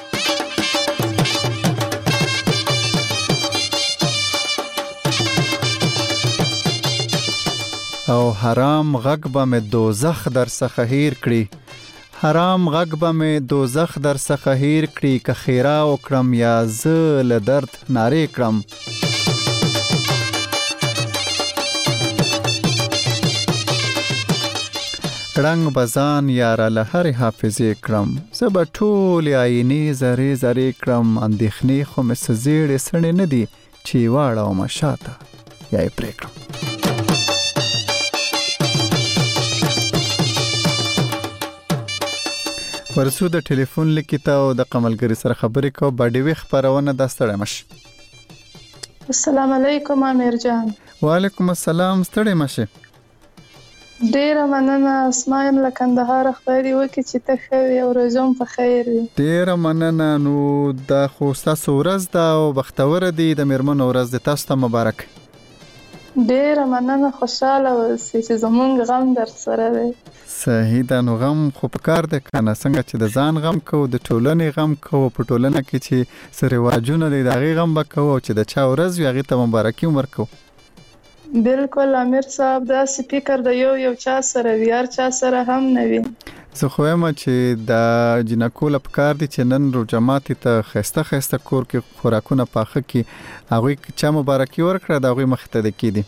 او حرام غږ به مې دوزخ در څخه هیر کړي، حرام غږ به مې دوزخ در څخه هیر کړي. که خیرا وکړم یا زه له درد نارې کړم. رنګ بزان یاره له هرې حافظې کړم، زه به ټولې آینې ذرې ذرې کړم. اندېښنې خو مې څه زیړې سڼې نه دي چې واړوم شاته یا یې پرې کړم. ورسو د ټلیفون لیکي ته او د قملګري سره خبرې کو. باډیوي خبرونه دا ستړی مش. السلام علیکم امیر جان. وعلیکم السلام. ستړی مشه. ډیره مننه. اسمایم له کندهار. خدای دې وکړي چې ته ښه وې او روزم په خیر وي. ډیره مننه. نو دا خو ستاسو ورځ ده او بختوره دی د میرمنو ورځ ده. تاسو ته مبارک. ډیره مننه. خوشاله اوسئ چې زمونږ غم در سره دی. صحیح ده. نو غم خو پکار دی کنه، څنګه چې د ځان غم کوو د ټولنې غم کوو، په ټولنه کې چې څه رواجونه دي د هغې غم به کوو، او چې د چا ورځ وي هغې ته مبارکي هم ورکوو. بالکل امیر صاحب، داسې فکر د یو یو چا سره وي، هر چا سره هم نه وي. زه خو یم چې د جنکو له پکار دي چې نن روژه ماتي ته ښایسته ښایسته کور کې خوراکونه پاخه کړي، هغوی چا مبارکي ورکړه د هغوی مخې ته د کېدي.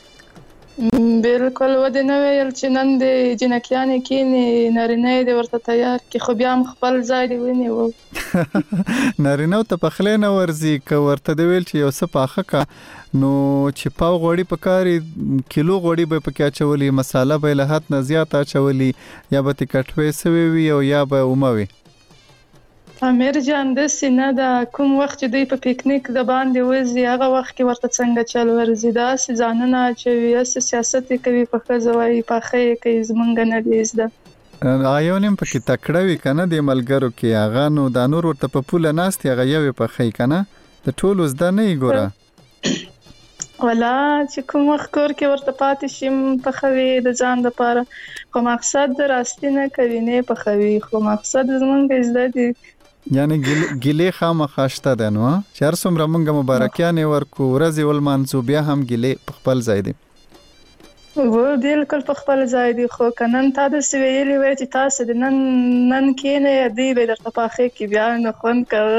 بالکل. و دې نه ویل چې نن د جنکیانې کېنې نارینه یې دې ورته تیار کړي، خو بیا هم خپل ځای دې ونیو. نارینهو ته پخلی نه ورځي، که ورته دې ویل چې یو څه پاخه که نو چې پاو غوړي پکاري کیلو غوړي به پکې اچولي، مساله به له حد نه زیات اچولي، یا به تې کټوې سوي وي او یا به اومه وي. امیر جان داسې نه ده، کوم وخت چې دوی په پکنیک د باندې وځي هغه وخت کې ورته څنګه چل ورځي، داسې ځانونه اچوي، داسې سیاست یې کوي، په ښځه وایي پاخه یې کوي، زمونږ نه دی زده. یو نیم پکې تکړه وي که نه د ملګرو کې، هغه نو دا نور ورته په پوله ناست هغه یو یې پخی که نه، د ټولو زده نه یې ګوره. ولا چې کوم وخت کور کې ورته پاتې شم پخوي د ځان دپاره، خو مقصد راستي نه کوي، نه یې پخوي، خو مقصد زمونږ زده دي. یعنی ګیلې خامخا شته ده نو چې هر څومره مونږ مبارکیانې ورکو، ورځې ولمانځو، بیا هم ګیلې په خپل ځای دي. و بالکل په خپل ځای دي، خو که نن تا داسې ویلي وای چې تاسې د نن نن کښېنئ دوی به یې درته پاخې کړي، بیا نه خوند کوه.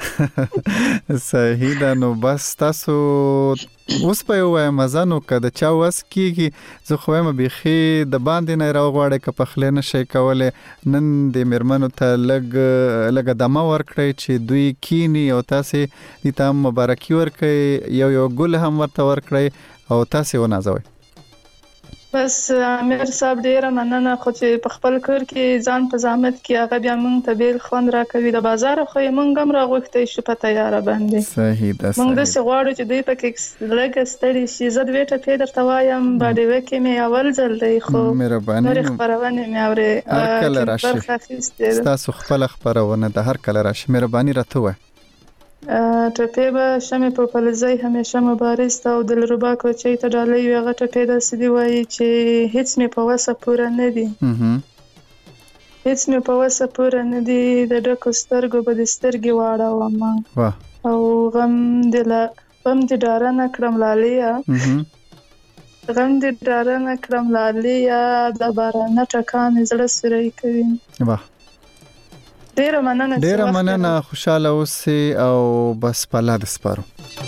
صحیح ده. نو بس تاسو اوس به یې ووایم مزه نو که د چا وس کېږي، زه خو وایم بیخي د باندې نه یې راوغواړئ، که پخلی نه شئ کولی، نن د میرمنو ته لږ لږه دمه ورکړئ چې دوی کینی او تاسې دې ته هم مبارکي ورکړئ، یو یو ګل هم ورته ورکړئ او تاسې ونازوئ. بس امیر صاحب ډیره مننه خو چې په خپل کور کې ځان په زحمت کې هغه بیا مونږ ته بیل خوند راکوي د بازار خو یې مونږ هم راغوښتې شو په تیار باندې صحیح ده مونږ د څه غواړو چې دوی پکې لږ ستړي شي زه دوی ته پیډر ته وایم باندې وکې مې اول ځل دی خو مهرباني نور خبرونه مې اورې هر کله راشي تاسو خپل خبرونه د هر کله راشي مهرباني راته وای ټپې به شمې په پلزۍ همیشه مبارز ته او دلربا کوچۍ ته ډالۍ وي هغه ټپې داسې دي وایي چې هیڅ مې په وسه پوره نه دي هیڅ مې په وسه پوره نه دي د ډکو سترګو به د سترګې واړوم او غم دې غم دې ډاره نه کړم لاليه غم دې ډاره نه کړم لاليه د بارانه ټکان زړه سوری کوي واه ډیره مننه ډیره مننه خوشاله اوسئ او بس په الله دې سپارو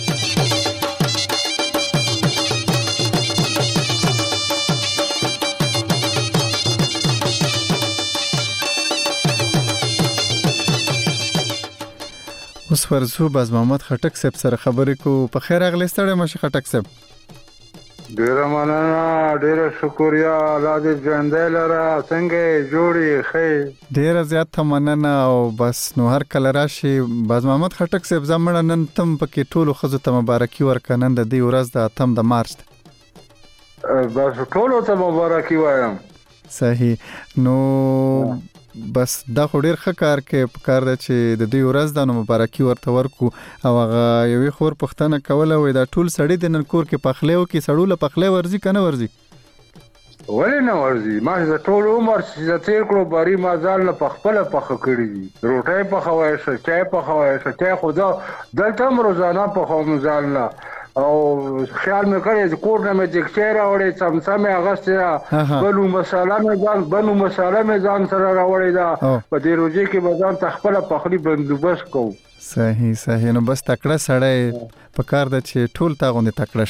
اوس ورزو باز محمد خټک صاحب سره خبرې کو په خیر اغلی ستړی مشه خټک صاحب ډیره مننه ډیره شکریا الله دې ژوندی لره څنګه جوړې ښې ډیره زیاته مننه او بس نو هر کله راشي باز محمد خټک صاحب زموږ نن تم پکې ټولو ښځو ته مبارکي ورکړه نن د دې ورځ د اتم د مارچ بس ټولو ته مبارکي وایم صحیح نو بس دا خو ډیر ښه کار کې په کار ده چې د دې ورځ د نو مبارکي ورته ورکو او هغه یوې خور پښتنه کوله وای دا ټول سړی د نن کور کې پخلیو کې سړو له پخلی ورزي کنه ورزي ولې نه ورزي ما چې ټول عمر چې تیر کړو باري ما ځان له پخپله پخه کړي دي روټۍ پخوای شو چای پخوای شو چای خو دا دلته هم روزانه پخوم ځان له او خیال مې کړی چې کور نه مې جګچی راوړی څمڅه مې اغوستې ده بلو مساله مې ځان بلو مساله مې ځان سره راوړی ده په دې روژې کې به ځان ته خپله پخلي بندوبست کوو صحیح صحیح نو بس تکړه سړی په کار ده چې ټول تا غوندې تکړه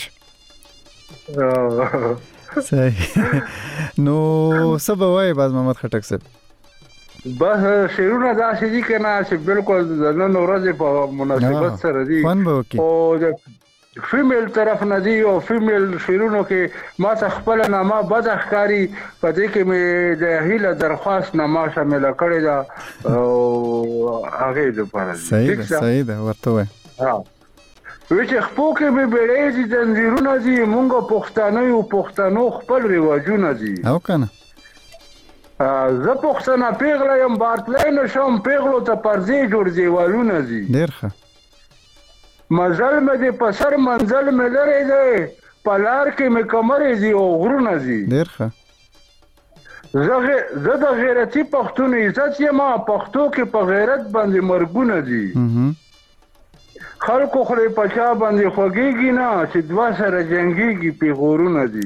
شي صحیح نو څه به وایې باز محمد خټک صاحب بس شعرونه داسې دي که نه چې بالکل د نن ورځې په مناسبت سره دي خوند به وکړي فیمیل طرف نه دی او فیمیل شیرونو کې ما ته خپل نامه بد ښکاری په دې کې مې د هیله درخواست نامه شامل کړی دا او هغه د پاره صحیح ده صحیح ده ورته وای ها وچې خپو کې به بیړې دي زنجیرونه دي مونږ پښتانه یو پښتنو خپل رواجونه دي او کنه زه پښتنه پیغله یم بارتلای نشم پیغلو ته پرځې جوړ دیوالونه دي ډیر ښه مزل مې دې په سر منزل مې لرې دی په لار کې مې کمرې دي او غرونه دي ډېر ښه زه د غیرتي پښتون عزت یم پښتو کې په غیرت باندې مرګونه دي خلکو خولې په چا باندې خوږېږي نه چې دوه سره جنګېږي پیغورونه دي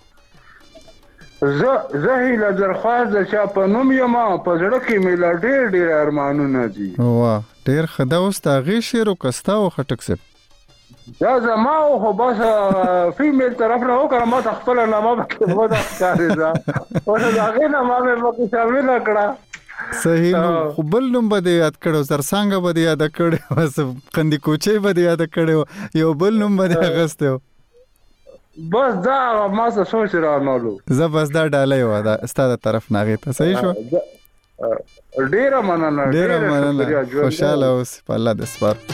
زه زه هیله درخواست د چا په نوم یم په زړه کې مې لا ډېر ډېر ارمانونه دي واه ډېر ښه دا اوس د هغې شعر وکستا و خټک صاحب دا زما خو بس فیمیل طرف نه وکړه ما ته خپله نامه پکې بده ښکارېده اوس د هغې نامه مې پکې شامله کړه صحیح نو خو بل نوم به دې یاد کړی زرڅانګه به دې یاده کړی بس قندي کوچۍ به دې یاده کړی یو بل نوم به دې اخیستی و بس دا ما څه سوچ رانالو زه بس دا ډالۍ وه دا ستا د طرف نه هغې ته صحیح شوه ډېره مننه ډېره مننه خوشحاله اوس په الله دې سپارو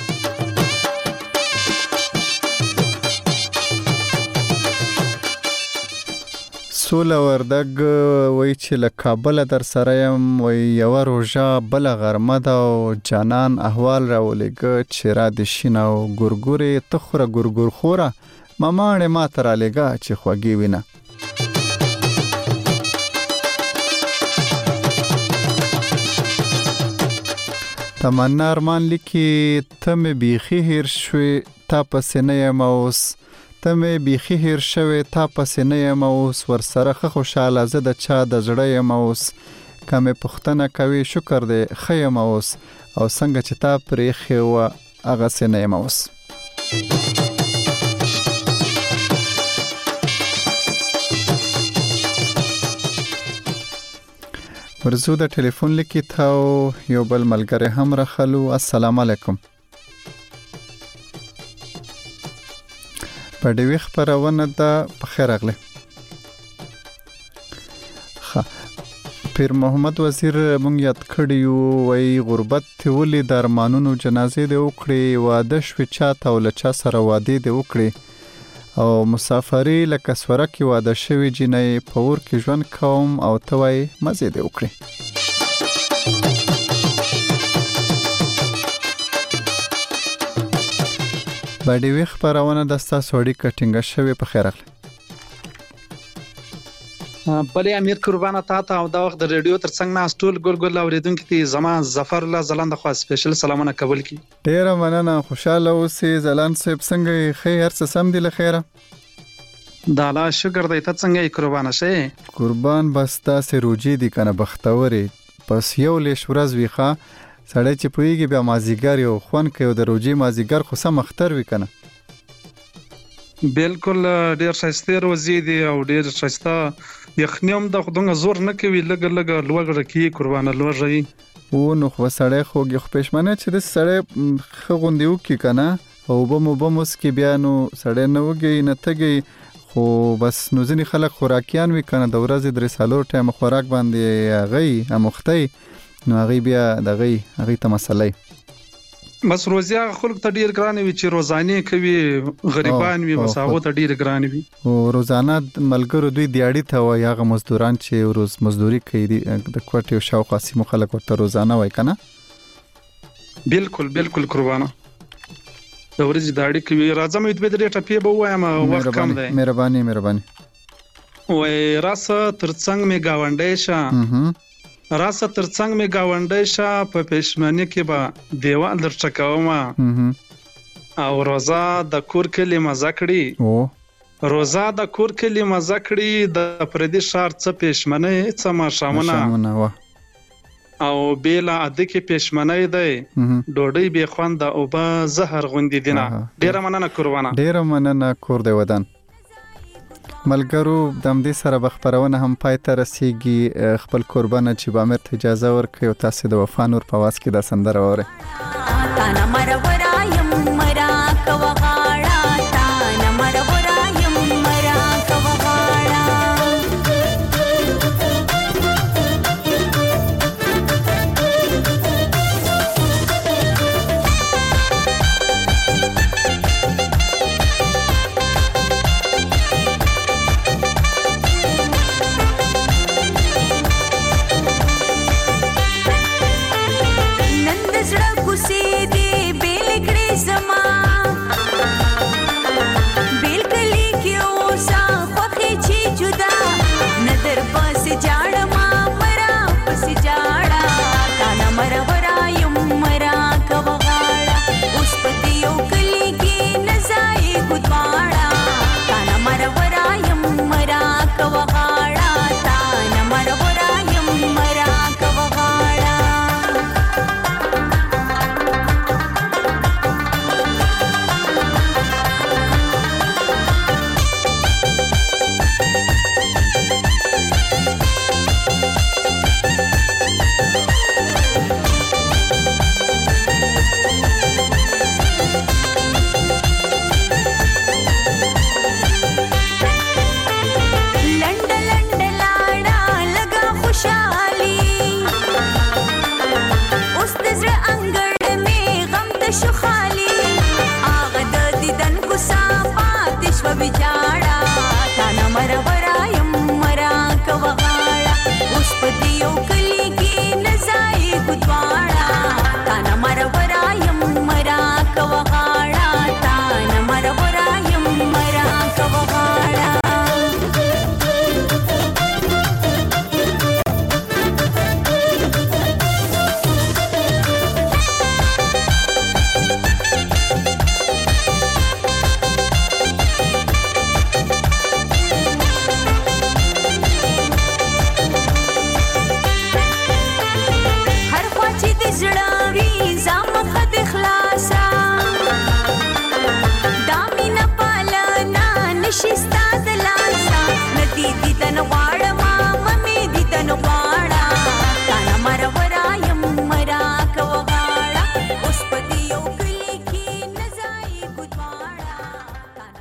سوله وردګ وایي چې له کابله در سره یم وایي یوه روژه بله غرمه ده او جانان احوال راولېږه چې را دې شین او ګورګورې ته خوره ګورګور خوره ماماڼې ما ته رالیږه چې خوږې وینه تمنا ارمان لیکي ته مې بیخي هیر شوې تا پسې نه یم اوس ته مې بیخي هیر شوې تا پسې نه یم اوس ورسره ښه خوشحاله زه د چا د زړه یم اوس که مې پوښتنه کوي شکر دی ښه یم اوس او څنګه چې تا پرېښې وه هغسې نه یم اوس ورزو د ټلیفون لیکي تاو یو بل ملګری هم راخلو السلام علیکم په ډیوی خبرونه ده په خیر اغله پیر محمد وزیر مونږ یاد کړیو وای غربت ولې د ارمانونو جنازې دی وکړي واده شو چاته ول چا سره واده دی وکړي او مسافری لکه سوره کې واده شوی جنې پور کې ژوند کوم او توای مزه دی وکړي. باندې وی خبرونه د تاسو اړیکه ټینګه شوی په خیر اخلي. بلې امیر قربانه تا ته او دا وخت د ریډیو ترڅنګ نه ټول ګل ګل اوریدونکو ته زما ظفر الله زلند خو سپیشل سلامونه قبول کی. ډیره مننه خوشاله اوسې زلند صاحب څنګه خیر څه سم دی لخيره. دا لا شکر دی ته څنګه قربانه شې. قربان بس تاسو روجي دي کنه بختوري پس یو لیش ورځ ویخه سړی چې پویږي بیا مازیګر یو خون کوي د روجي مازیګر خو سم اختر وی کنه. بالکل ډیر شایسته روزي دي او ډیر شایسته یخنیم د خدونګ زور نه کوي لګ لګ لوګر کی قربانه لوږی او نو خو سړی خوږي خو پښمنه چې د سړی خغوندیو کی کنه او بمو بموس کی بیا نو سړی نه وږي نه تګي خو بس نو ځنی خلک خوراکیان وی کنه د ورځې درې سالو ټایم خوراک باندې غي امختي نو غي بیا دغه غي ته مسلې بس روزیا خلک ته ډیر ګران وي چې روزانه کوي غریبان وي بس هغه ته ډیر ګران وي او روزانه ملګرو دوی دیاړي ته وای هغه مزدوران چې روز مزدوري کوي د کوټې او شاوخوا سیمو خلک ورته روزانه وای کنه. بالکل بالکل قربانه د ورځې داړي کوي راځم یو دې ډېر ټپی به وایم وخت کم دی. مهرباني مهرباني وای راسه ترڅنګ می گاونډې شه راسه ترڅنګ می گاونډې شه په پښمنۍ کې به دیوال درچکاوما او روزا د کور کلی مزه کړی او روزا د کور کلی مزه کړی د پردي شهر څخه پښمنۍ څه ما شامونه او بیل اده کې پښمنۍ دی ډوډۍ به خوند او به زهر غوندې دینه. ډیره مننه قربانه. ډیره مننه کور دی ودان. ملګرو د دې سره بخبرونه هم پای ته رسیږي. خپل قربانه چې به امر ته اجازه ورکړي او تاسو د وفا نور په واس کې د سندره وره تانا مرورا یم مرا کوغاړه تانا مرورا یم مرا کوغاړه But